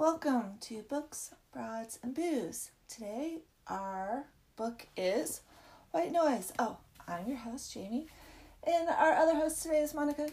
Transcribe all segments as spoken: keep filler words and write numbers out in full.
Welcome to Books, Broads, and Booze. Today, our book is White Noise. Oh, I'm your host, Jamie. And our other host today is Monica. Yay!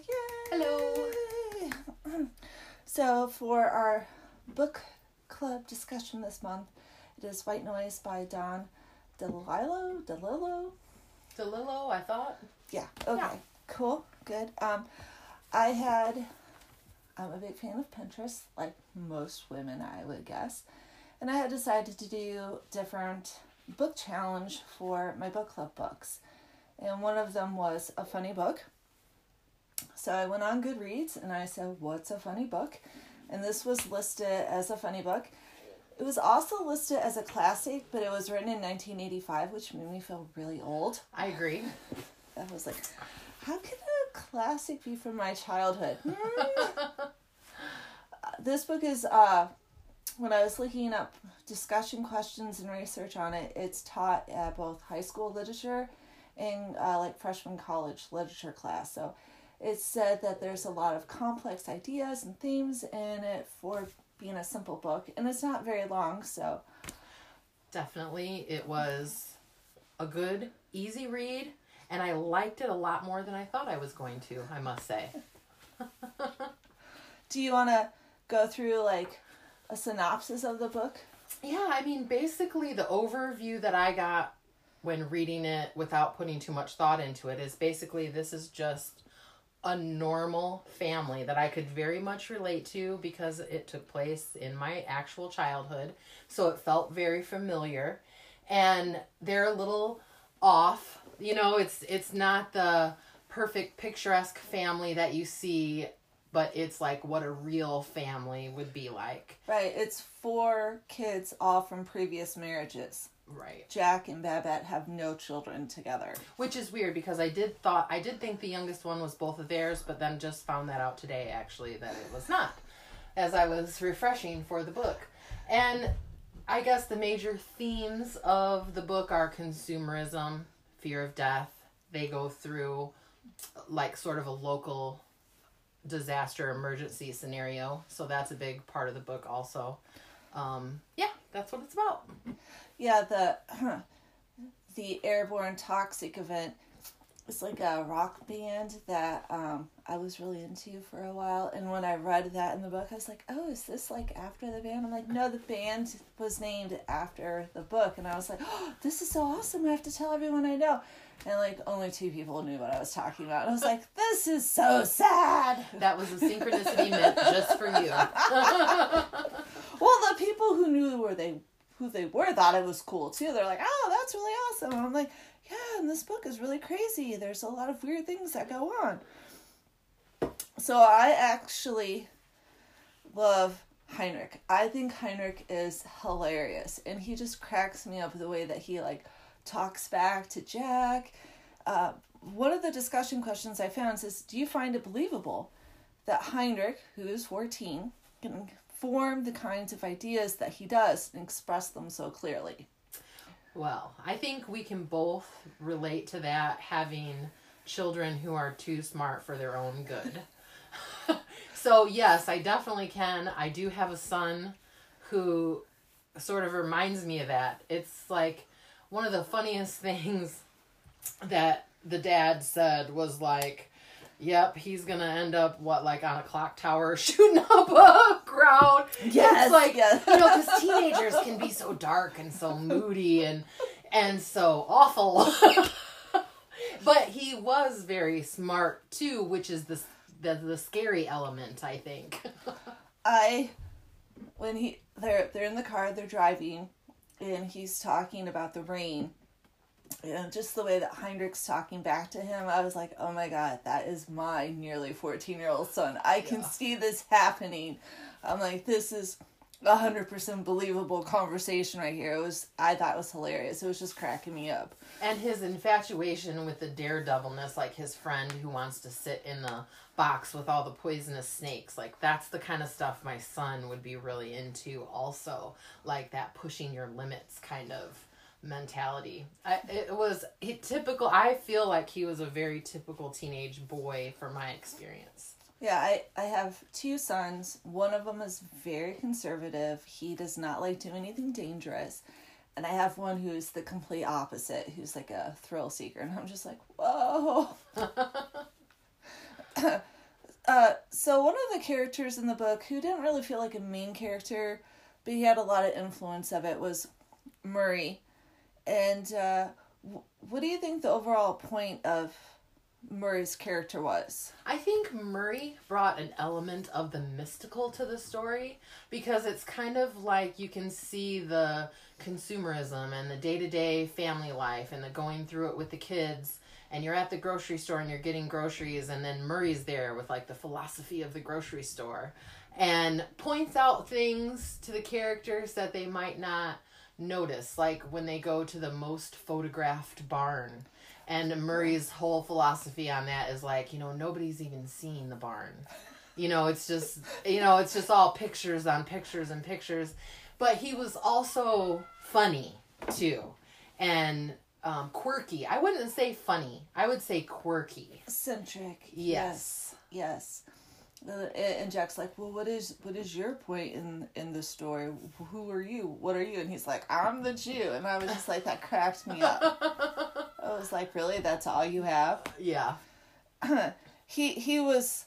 Hello! So, for our book club discussion this month, it is White Noise by Dawn DeLillo? DeLillo? DeLillo, I thought. Yeah, okay. Yeah. Cool, good. Um, I had... I'm a big fan of Pinterest, like most women, I would guess. And I had decided to do different book challenge for my book club books. And one of them was a funny book. So I went on Goodreads and I said, what's a funny book? And this was listed as a funny book. It was also listed as a classic, but it was written in nineteen eighty-five, which made me feel really old. I agree. I was like, how can a classic be from my childhood? Hmm. This book is, uh, when I was looking up discussion questions and research on it, it's taught at both high school literature and uh, like freshman college literature class. So it said that there's a lot of complex ideas and themes in it for being a simple book. And it's not very long, so. Definitely, it was a good, easy read. And I liked it a lot more than I thought I was going to, I must say. Do you want to go through like a synopsis of the book? Yeah, I mean, basically the overview that I got when reading it without putting too much thought into it is basically this is just a normal family that I could very much relate to because it took place in my actual childhood. So it felt very familiar. And they're a little off. You know, it's it's not the perfect picturesque family that you see, but it's like what a real family would be like. Right. It's four kids, all from previous marriages. Right. Jack and Babette have no children together. Which is weird because I did thought I did think the youngest one was both of theirs, but then just found that out today actually that it was not, as I was refreshing for the book. And I guess the major themes of the book are consumerism, fear of death. They go through like sort of a local disaster emergency scenario. So that's a big part of the book also. Um, yeah, that's what it's about. Yeah, the the Airborne Toxic event is like a rock band that um, I was really into for a while. And when I read that in the book, I was like, oh, is this like after the band? I'm like, no, the band was named after the book. And I was like, oh, this is so awesome. I have to tell everyone I know. And like only two people knew what I was talking about. And I was like, this is so sad. That was a synchronicity meant just for you. Well, the people who knew where they who they were thought it was cool too. They're like, oh, that's really awesome. And I'm like, yeah, and this book is really crazy. There's a lot of weird things that go on. So I actually love Heinrich. I think Heinrich is hilarious. And he just cracks me up the way that he like talks back to Jack. Uh, one of the discussion questions I found is, do you find it believable that Heinrich, who is fourteen, can form the kinds of ideas that he does and express them so clearly? Well, I think we can both relate to that, having children who are too smart for their own good. So yes, I definitely can. I do have a son who sort of reminds me of that. It's like one of the funniest things that the dad said was like, yep, he's going to end up, what, like on a clock tower shooting up a crowd. Yes, it's like, yes. You know, because teenagers can be so dark and so moody and and so awful. But he was very smart, too, which is the, the, the scary element, I think. I, when he, they're, they're in the car, they're driving, and he's talking about the rain. And just the way that Heinrich's talking back to him, I was like, oh my God, that is my nearly fourteen-year-old son. I can yeah. see this happening. I'm like, this is one hundred percent believable conversation right here. It was, I thought it was hilarious. It was just cracking me up. And his infatuation with the daredevilness, like his friend who wants to sit in the box with all the poisonous snakes. Like, that's the kind of stuff my son would be really into also. Like, that pushing your limits kind of mentality. I, it was he, typical. I feel like he was a very typical teenage boy from my experience. Yeah, I, I have two sons. One of them is very conservative. He does not like doing anything dangerous. And I have one who's the complete opposite, who's like a thrill seeker. And I'm just like, whoa. uh, so one of the characters in the book who didn't really feel like a main character, but he had a lot of influence of it, was Murray. And uh, w- what do you think the overall point of Murray's character was? I think Murray brought an element of the mystical to the story, because it's kind of like you can see the consumerism and the day-to-day family life and the going through it with the kids, and you're at the grocery store and you're getting groceries, and then Murray's there with like the philosophy of the grocery store and points out things to the characters that they might not notice, like when they go to the most photographed barn. And Murray's whole philosophy on that is like, you know, nobody's even seen the barn. You know, it's just, you know, it's just all pictures on pictures and pictures. But he was also funny, too. And um, quirky. I wouldn't say funny. I would say quirky. Eccentric. Yes. Yes. yes. Uh, and Jack's like, well, what is what is your point in, in the story? Who are you? What are you? And he's like, I'm the Jew. And I was just like, that cracked me up. I was like, really? That's all you have? Yeah. he he was...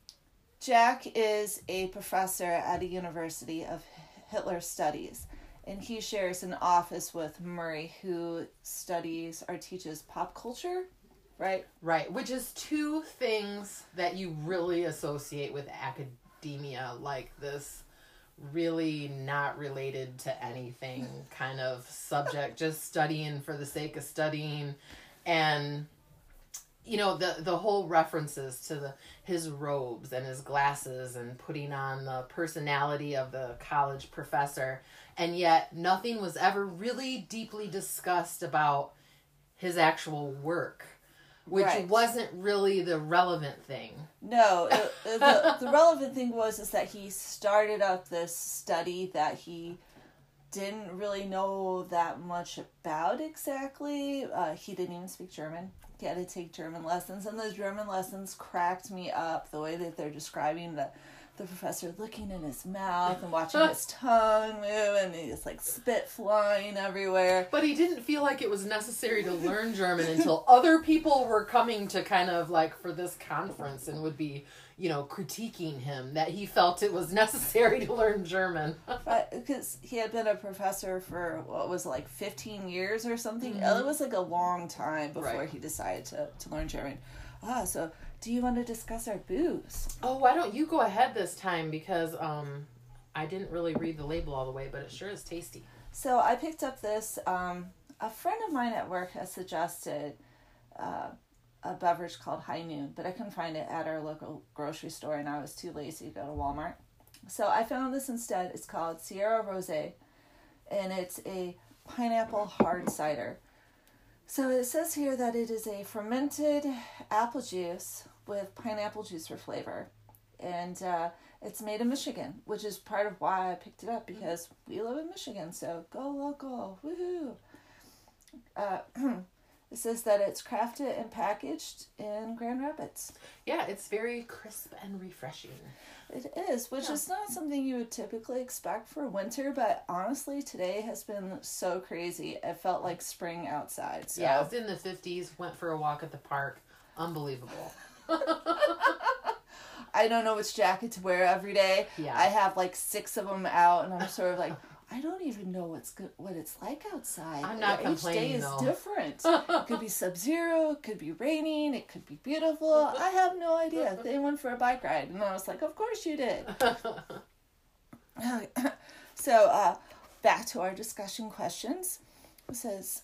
Jack is a professor at a university of Hitler studies. And he shares an office with Murray, who studies or teaches pop culture, right? Right, which is two things that you really associate with academia, like this really not related to anything kind of subject, just studying for the sake of studying. And you know, the the whole references to the his robes and his glasses and putting on the personality of the college professor, and yet nothing was ever really deeply discussed about his actual work, which right. wasn't really the relevant thing. No, it, the, the relevant thing was is that he started up this study that he didn't really know that much about exactly. Uh, he didn't even speak German. He had to take German lessons, and those German lessons cracked me up, the way that they're describing the the professor looking in his mouth and watching his tongue move, and he's like spit flying everywhere. But he didn't feel like it was necessary to learn German until other people were coming to kind of like for this conference and would be, you know, critiquing him, that he felt it was necessary to learn German. Because he had been a professor for, what was it, like fifteen years or something? Mm-hmm. It was like a long time before right. he decided to, to learn German. Ah, so do you want to discuss our booze? Oh, why don't you go ahead this time, because um, I didn't really read the label all the way, but it sure is tasty. So I picked up this, um, a friend of mine at work has suggested uh, a beverage called High Noon, but I couldn't find it at our local grocery store, and I was too lazy to go to Walmart. So I found this instead. It's called Sierra Rosé, and it's a pineapple hard cider. So it says here that it is a fermented apple juice with pineapple juice for flavor. And uh, it's made in Michigan, which is part of why I picked it up, because we live in Michigan, so go local, woohoo. Uh, it says that it's crafted and packaged in Grand Rapids. Yeah, it's very crisp and refreshing. It is, which yeah. is not something you would typically expect for winter, but honestly, today has been so crazy. It felt like spring outside. So. Yeah, it was in the fifties, went for a walk at the park. Unbelievable. I don't know which jacket to wear every day. Yeah. I have like six of them out, and I'm sort of like, I don't even know what's good, what it's like outside. I'm not Each complaining, day is though. different. It could be sub-zero, it could be raining, it could be beautiful. I have no idea. They went for a bike ride, and I was like, of course you did. So, uh, back to our discussion questions. It says,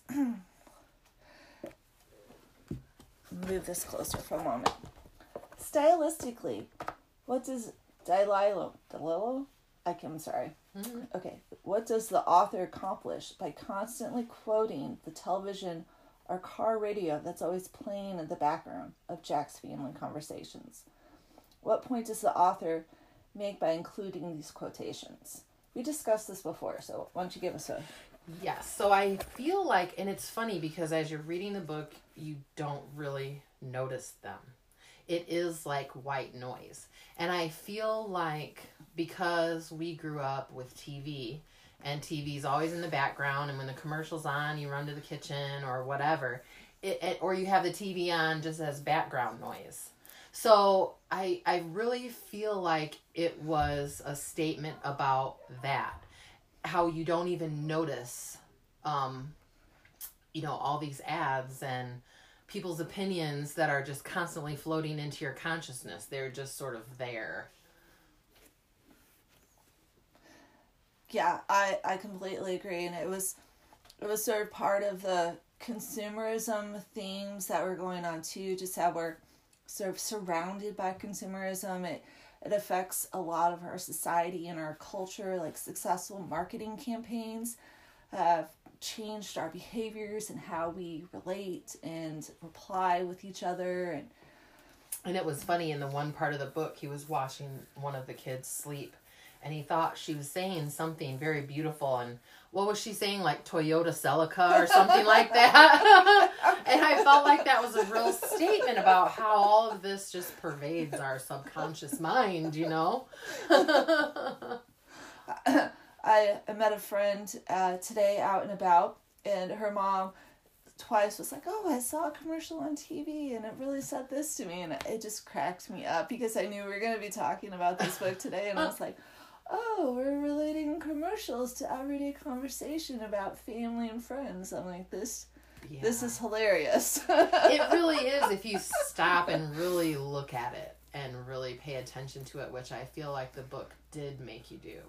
move this closer for a moment. Stylistically, what does Dalilo, Dalilo? I can, I'm sorry. Mm-hmm. Okay, what does the author accomplish by constantly quoting the television or car radio that's always playing in the background of Jack's family conversations? What point does the author make by including these quotations? We discussed this before, so why don't you give us a... Yes, so I feel like, and it's funny because as you're reading the book, you don't really notice them. it is like white noise. And I feel like because we grew up with T V, and T V's always in the background, and when the commercial's on, you run to the kitchen or whatever, it, it or you have the T V on just as background noise. So I I really feel like it was a statement about that, how you don't even notice, um, you know, all these ads and people's opinions that are just constantly floating into your consciousness. They're just sort of there. Yeah, I, I completely agree. And it was it was sort of part of the consumerism themes that were going on too, just how we're sort of surrounded by consumerism. It it affects a lot of our society and our culture. Like successful marketing campaigns have changed our behaviors and how we relate and reply with each other. And and it was funny, in the one part of the book, he was watching one of the kids sleep, and he thought she was saying something very beautiful, and what was she saying, like Toyota Celica or something like that? And I felt like that was a real statement about how all of this just pervades our subconscious mind, you know? I, I met a friend uh, today out and about, and her mom twice was like, oh, I saw a commercial on T V, and it really said this to me, and it just cracked me up, because I knew we were going to be talking about this book today, and I was like, oh, we're relating commercials to everyday conversation about family and friends. I'm like, this, yeah. This is hilarious. It really is, if you stop and really look at it, and really pay attention to it, which I feel like the book did make you do.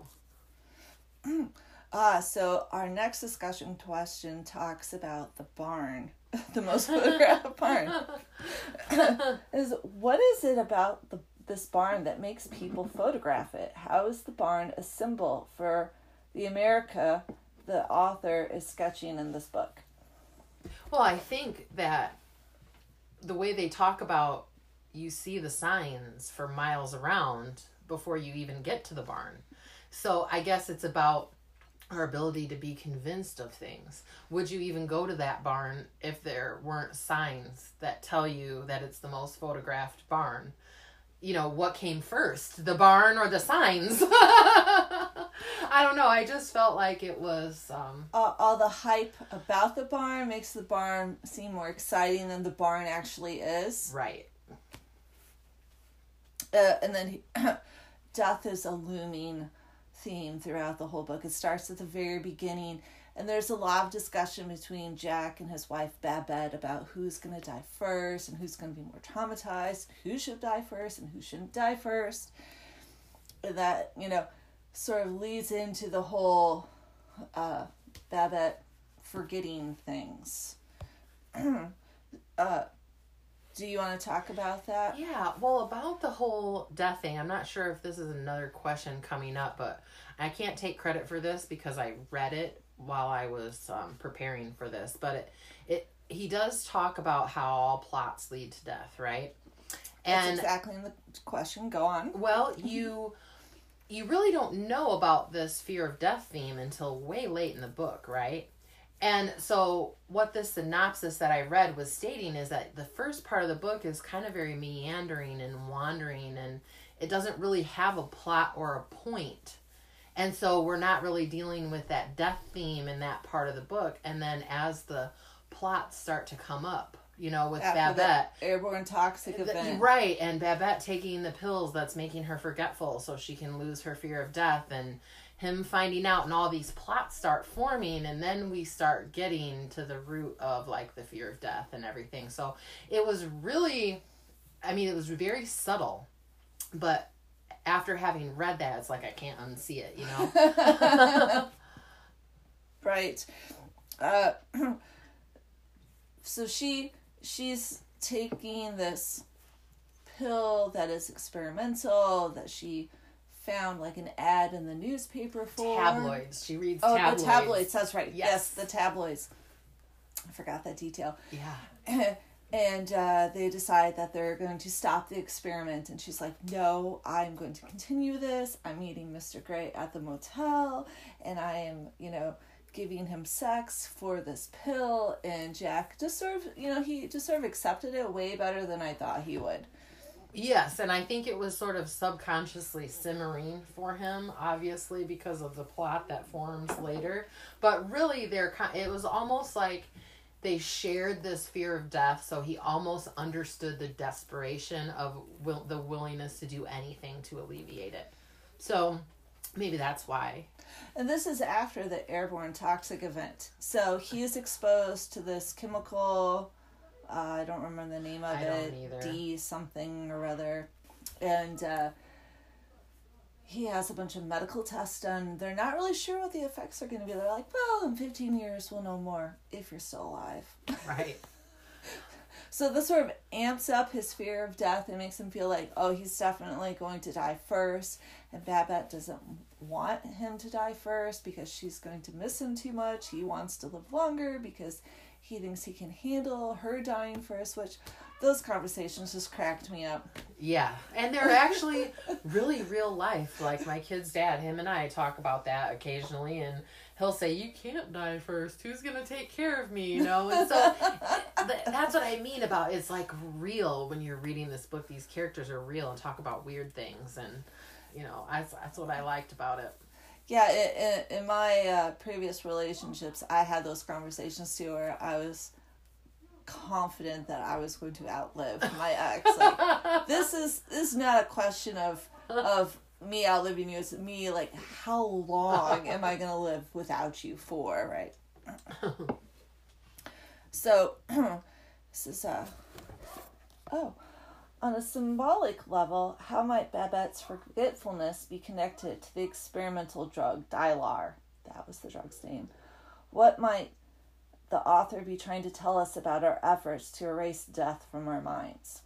Ah, so our next discussion question talks about the barn, the most photographed barn. is what is it about the this barn that makes people photograph it? How is the barn a symbol for the America the author is sketching in this book? Well, I think that the way they talk about, you see the signs for miles around before you even get to the barn. So I guess it's about our ability to be convinced of things. Would you even go to that barn if there weren't signs that tell you that it's the most photographed barn? You know, what came first, the barn or the signs? I don't know. I just felt like it was... Um... All, all the hype about the barn makes the barn seem more exciting than the barn actually is. Right. Uh, and then he, death is a looming theme throughout the whole book. It starts at the very beginning, and there's a lot of discussion between Jack and his wife Babette about who's going to die first and who's going to be more traumatized, who should die first and who shouldn't die first. And that, you know, sort of leads into the whole uh, Babette forgetting things. uh, do you want to talk about that? Yeah, well, about the whole death thing, I'm not sure if this is another question coming up, but I can't take credit for this because I read it while I was um, preparing for this. But it, it he does talk about how all plots lead to death, right? And that's exactly the question. Go on. Well, you you really don't know about this fear of death theme until way late in the book, right? And so what this synopsis that I read was stating is that the first part of the book is kind of very meandering and wandering, and it doesn't really have a plot or a point. And so we're not really dealing with that death theme in that part of the book. And then as the plots start to come up, you know, with After Babette. Airborne toxic event. Right, and Babette taking the pills that's making her forgetful so she can lose her fear of death, and him finding out, and all these plots start forming, and then we start getting to the root of, like, the fear of death and everything. So it was really, I mean, it was very subtle, but after having read that, it's like I can't unsee it, you know? Right. Uh, so she she's taking this pill that is experimental, that she found like an ad in the newspaper for. Tabloids. She reads oh, tabloids. Oh, the tabloids. That's right. Yes. yes, the tabloids. I forgot that detail. Yeah. And uh, they decide that they're going to stop the experiment. And she's like, no, I'm going to continue this. I'm meeting Mister Gray at the motel. And I am, you know, giving him sex for this pill. And Jack just sort of, you know, he just sort of accepted it way better than I thought he would. Yes, and I think it was sort of subconsciously simmering for him, obviously, because of the plot that forms later. But really, they're it was almost like they shared this fear of death, so he almost understood the desperation of will, the willingness to do anything to alleviate it. So maybe that's why. And this is after the airborne toxic event. So he's exposed to this chemical... Uh, I don't remember the name of I it. Don't either. D something or other. And uh, he has a bunch of medical tests done. They're not really sure what the effects are going to be. They're like, well, in fifteen years we'll know more if you're still alive. Right. So this sort of amps up his fear of death and makes him feel like, oh, he's definitely going to die first. And Babette doesn't want him to die first because she's going to miss him too much. He wants to live longer because he thinks he can handle her dying first, which those conversations just cracked me up. Yeah, and they're actually really real life. Like my kid's dad, him and I talk about that occasionally, and he'll say, you can't die first. Who's going to take care of me, you know? And so that's what I mean about it's like real when you're reading this book. These characters are real and talk about weird things, and, you know, that's, that's what I liked about it. Yeah, it, it, in my uh, previous relationships, I had those conversations too, where I was confident that I was going to outlive my ex. Like, this is this is not a question of of me outliving you. It's me, like, how long am I going to live without you for, right? So, this is, uh, oh... On a symbolic level, how might Babette's forgetfulness be connected to the experimental drug Dylar? That was the drug's name. What might the author be trying to tell us about our efforts to erase death from our minds?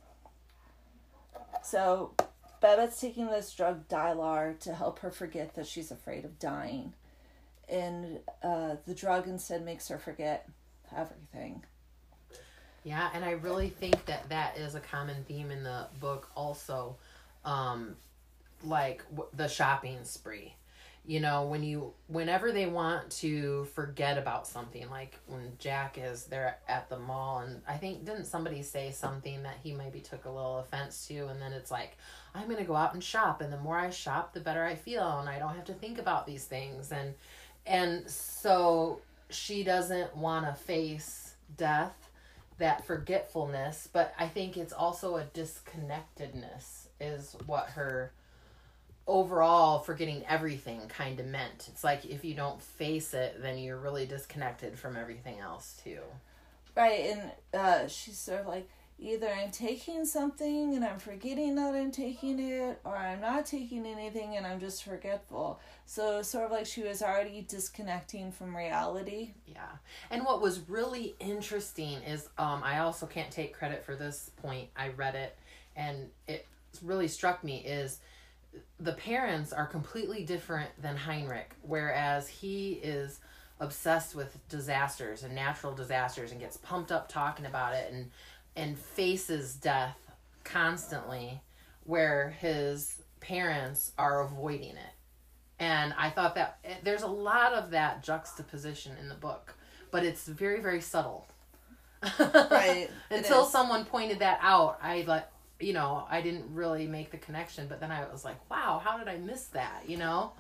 So, Babette's taking this drug Dylar to help her forget that she's afraid of dying. And uh, the drug instead makes her forget everything. Yeah, and I really think that that is a common theme in the book also, um, like w- the shopping spree. You know, when you, whenever they want to forget about something, like when Jack is there at the mall, and I think, didn't somebody say something that he maybe took a little offense to, and then it's like, I'm going to go out and shop, and the more I shop, the better I feel, and I don't have to think about these things, and, and so she doesn't want to face death, that forgetfulness, but I think it's also a disconnectedness is what her overall forgetting everything kind of meant. It's like if you don't face it, then you're really disconnected from everything else too. Right, and uh, she's sort of like, either I'm taking something and I'm forgetting that I'm taking it, or I'm not taking anything and I'm just forgetful. So sort of like she was already disconnecting from reality. Yeah. And what was really interesting is, um, I also can't take credit for this point. I read it and it really struck me is the parents are completely different than Heinrich, whereas he is obsessed with disasters and natural disasters and gets pumped up talking about it and and faces death constantly, where his parents are avoiding it. And I thought that there's a lot of that juxtaposition in the book, but it's very, very subtle. Right. Until someone pointed that out, I like, you know, I didn't really make the connection, but then I was like, wow, how did I miss that, you know?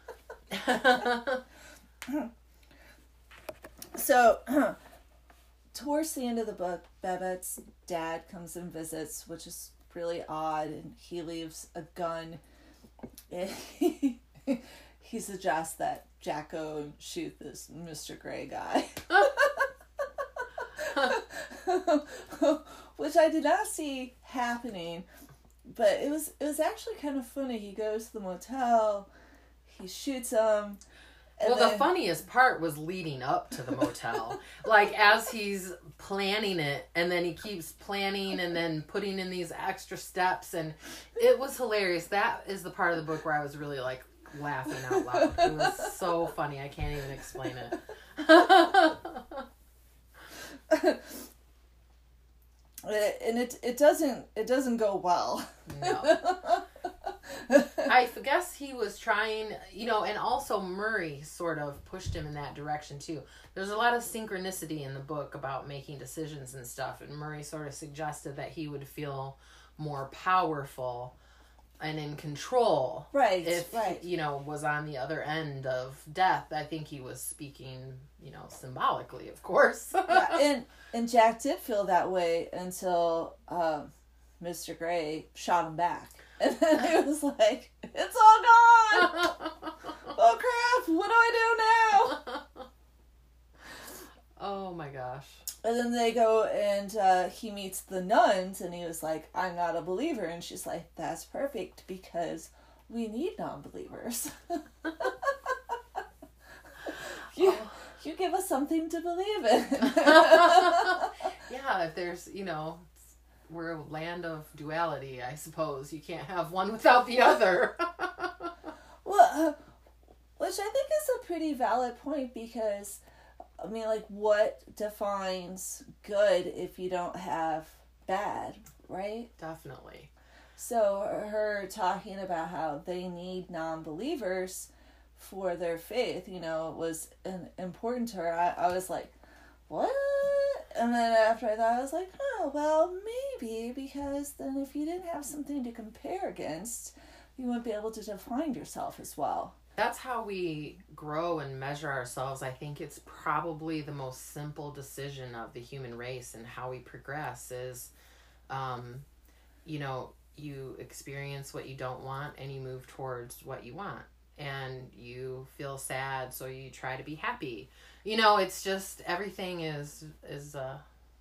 So, towards the end of the book, Babette's dad comes and visits, which is really odd, and he leaves a gun. He, he suggests that Jacko shoot this Mister Gray guy. Which I did not see happening, but it was it was actually kind of funny. He goes to the motel, he shoots him. Well, then... the funniest part was leading up to the motel. Like, as he's planning it, and then he keeps planning and then putting in these extra steps, and it was hilarious. That is the part of the book where I was really, like, laughing out loud. It was so funny. I can't even explain it. And it it doesn't it doesn't go well. No. I guess he was trying, you know, and also Murray sort of pushed him in that direction too. There's a lot of synchronicity in the book about making decisions and stuff, and Murray sort of suggested that he would feel more powerful and in control. Right, if right. he, you know, was on the other end of death. I think he was speaking, you know, symbolically, of course. Yeah, and and Jack did feel that way until um, Mister Gray shot him back. And then he was like, it's all gone! Oh crap, what do I do now? Oh my gosh. And then they go and uh, he meets the nuns and he was like, I'm not a believer. And she's like, that's perfect because we need non-believers. you, oh. you give us something to believe in. Yeah, if there's, you know, we're a land of duality, I suppose. You can't have one without the other. Well, uh, which I think is a pretty valid point because, I mean, like, what defines good if you don't have bad, right? Definitely. So her talking about how they need non-believers for their faith, you know, was an, important to her. I, I was like, what? And then after I thought, I was like, oh, well, maybe, because then if you didn't have something to compare against, you wouldn't be able to define yourself as well. That's how we grow and measure ourselves. I think it's probably the most simple decision of the human race and how we progress is, um, you know, you experience what you don't want and you move towards what you want. And you feel sad, so you try to be happy. You know, it's just, everything is, is uh,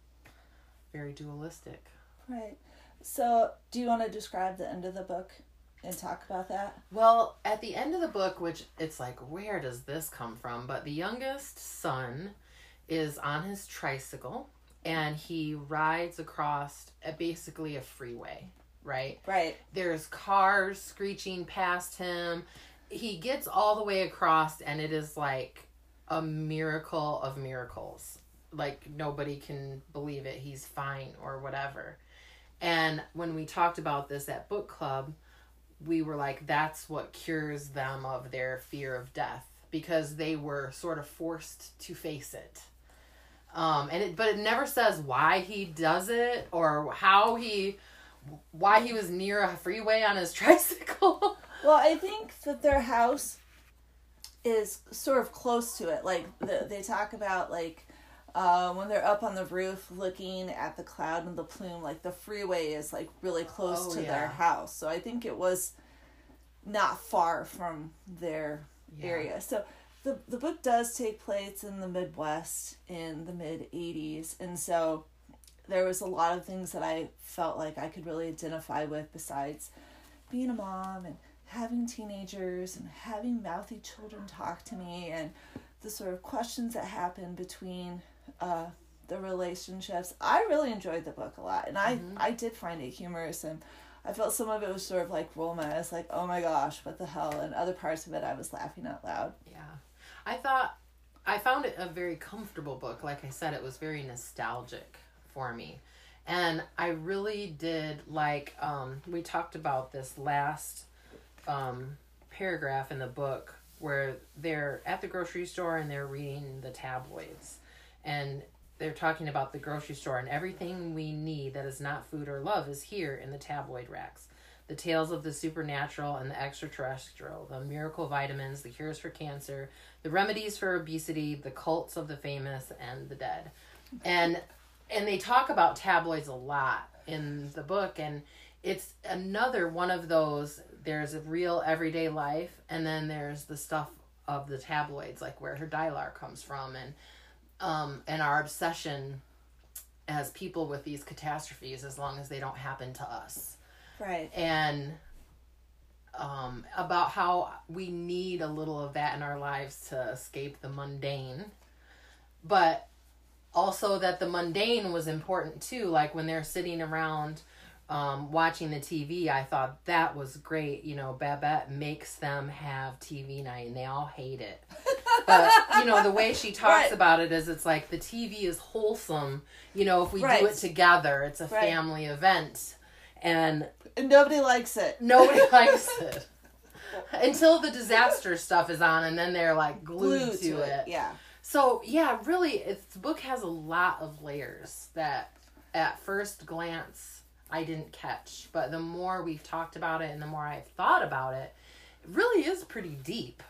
very dualistic. Right. So, do you want to describe the end of the book and talk about that? Well, at the end of the book, which it's like, where does this come from? But the youngest son is on his tricycle and he rides across a, basically a freeway, right? Right. There's cars screeching past him. He gets all the way across and it is like a miracle of miracles. Like nobody can believe it. He's fine or whatever. And when we talked about this at book club, we were like, that's what cures them of their fear of death because they were sort of forced to face it. Um, and it, but it never says why he does it or how he, why he was near a freeway on his tricycle. Well, I think that their house is sort of close to it. Like, the, they talk about, like, uh, when they're up on the roof looking at the cloud and the plume, like, the freeway is, like, really close Oh, to yeah. their house. So I think it was not far from their Yeah. area. So the, the book does take place in the Midwest in the mid-eighties. And so there was a lot of things that I felt like I could really identify with besides being a mom and having teenagers and having mouthy children talk to me and the sort of questions that happen between uh, the relationships. I really enjoyed the book a lot, and I, Mm-hmm. I did find it humorous, and I felt some of it was sort of like romance, like, oh my gosh, what the hell, and other parts of it I was laughing out loud. Yeah. I thought, I found it a very comfortable book. Like I said, it was very nostalgic for me. And I really did like, um, we talked about this last um, paragraph in the book where they're at the grocery store and they're reading the tabloids. And they're talking about the grocery store and everything we need that is not food or love is here in the tabloid racks. The tales of the supernatural and the extraterrestrial, the miracle vitamins, the cures for cancer, the remedies for obesity, the cults of the famous and the dead. And and they talk about tabloids a lot in the book, and it's another one of those, there's a real everyday life, and then there's the stuff of the tabloids, like where her Dylar comes from, and um and our obsession as people with these catastrophes as long as they don't happen to us. Right. And um, about how we need a little of that in our lives to escape the mundane. But also that the mundane was important too. Like when they're sitting around um, watching the T V, I thought that was great. You know, Babette makes them have T V night and they all hate it. But, you know, the way she talks Right. about it is it's like the T V is wholesome. You know, if we Right. do it together, it's a Right. family event. And And nobody likes it. nobody likes it. Until the disaster stuff is on and then they're like glued, Glued to, it. Yeah. So, yeah, really, it's, the book has a lot of layers that at first glance I didn't catch. But the more we've talked about it and the more I've thought about it, it really is pretty deep.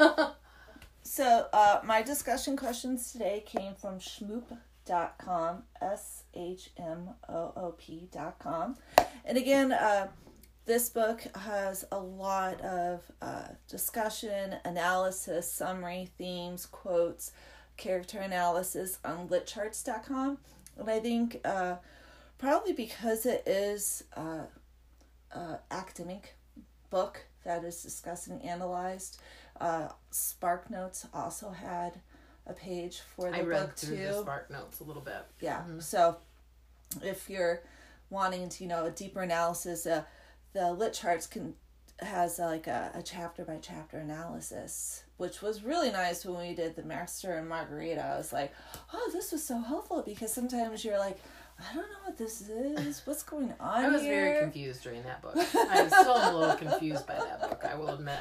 So, uh, my discussion questions today came from shmoop dot com, S H M O O P dot com. And again, uh, this book has a lot of uh, discussion, analysis, summary, themes, quotes, character analysis on lit charts dot com. And I think uh, probably because it is uh, an academic book that is discussed and analyzed, uh, SparkNotes also had a page for the I read book through too. the SparkNotes a little bit. Yeah. Mm-hmm. So if you're wanting to, you know, a deeper analysis, uh, the lit charts can has uh, like a, a chapter by chapter analysis, which was really nice when we did the Master and Margarita. I was like, oh, this was so helpful, because sometimes you're like, I don't know what this is. What's going on I was here? very confused during that book. I still am a little confused by that book, I will admit.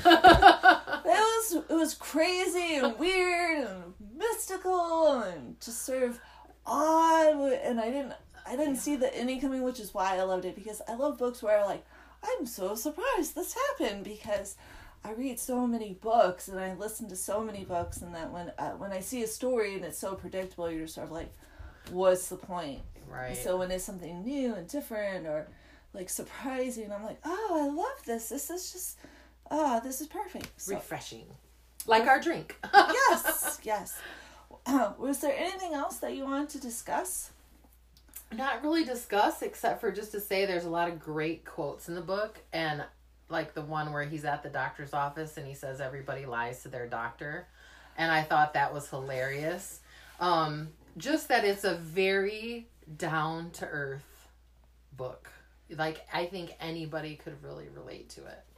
It was it was crazy and weird and mystical and just sort of odd, and I didn't I didn't see the ending coming, which is why I loved it, because I love books where I'm like, I'm so surprised this happened, because I read so many books and I listen to so many books, and that when uh, when I see a story and it's so predictable, you're sort of like, what's the point? Right. So when it's something new and different or like surprising, I'm like, oh, I love this. This is just, ah, oh, this is perfect. So, refreshing. Like our drink. yes, yes. Uh, was there anything else that you wanted to discuss? Not really discuss, except for just to say there's a lot of great quotes in the book, and like the one where he's at the doctor's office and he says everybody lies to their doctor, and I thought that was hilarious. Um, just that it's a very down-to-earth book. Like, I think anybody could really relate to it.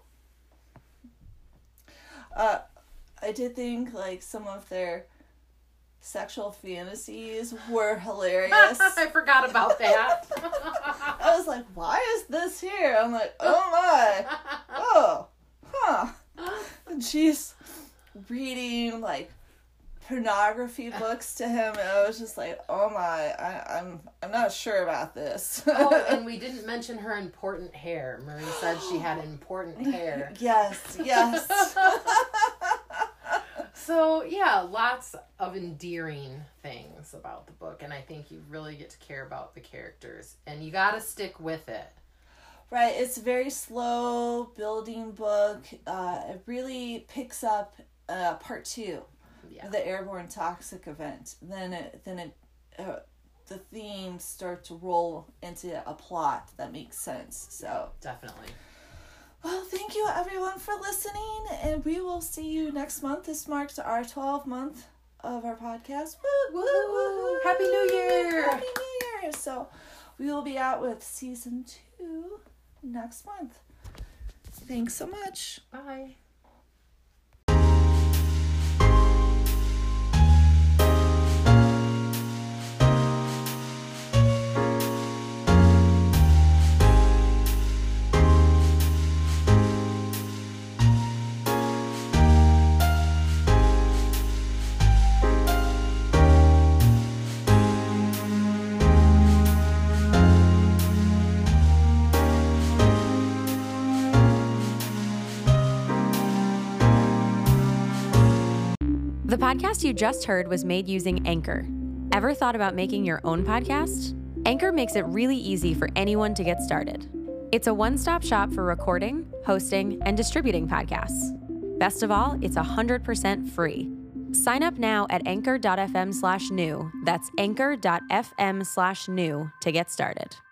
Uh, I did think, like, some of their sexual fantasies were hilarious. I forgot about that. I was like, why is this here? I'm like, oh my. Oh, huh. And she's reading, like, pornography books to him, and I was just like, oh my, I, I'm I'm not sure about this. Oh, and we didn't mention her important hair. Marie said she had important hair. Yes, yes. So, yeah, lots of endearing things about the book, and I think you really get to care about the characters, and you got to stick with it. Right, it's a very slow building book. Uh, it really picks up uh, part two. Yeah. The airborne toxic event. Then it, then it, uh, the themes start to roll into a plot that makes sense. So definitely. Well, thank you everyone for listening, and we will see you next month. This marks our twelfth month of our podcast. Woo, woo, woo, Happy New Year! Happy New Year! So we will be out with season two next month. Thanks so much. Bye. The podcast you just heard was made using Anchor. Ever thought about making your own podcast? Anchor makes it really easy for anyone to get started. It's a one-stop shop for recording, hosting, and distributing podcasts. Best of all, it's one hundred percent free. Sign up now at anchor dot f m slash new. That's anchor dot f m slash new to get started.